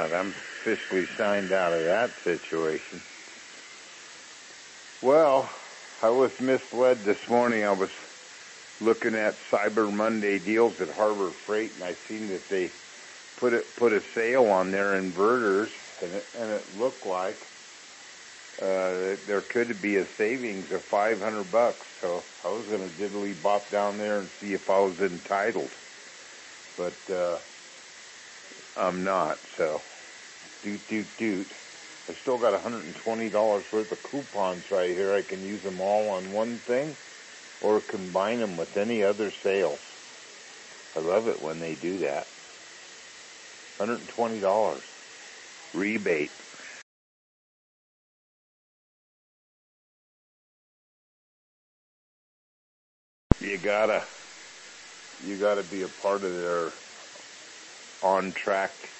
out. I'm officially signed out of that situation. Well, I was misled this morning. I was looking at Cyber Monday deals at Harbor Freight, and I seen that they put a sale on their inverters, and it looked like there could be a savings of $500. So I was going to diddly bop down there and see if I was entitled, but I'm not. So doot. I still got $120 worth of coupons right here. I can use them all on one thing or combine them with any other sales. I love it when they do that. $120 rebate. You gotta be a part of their on track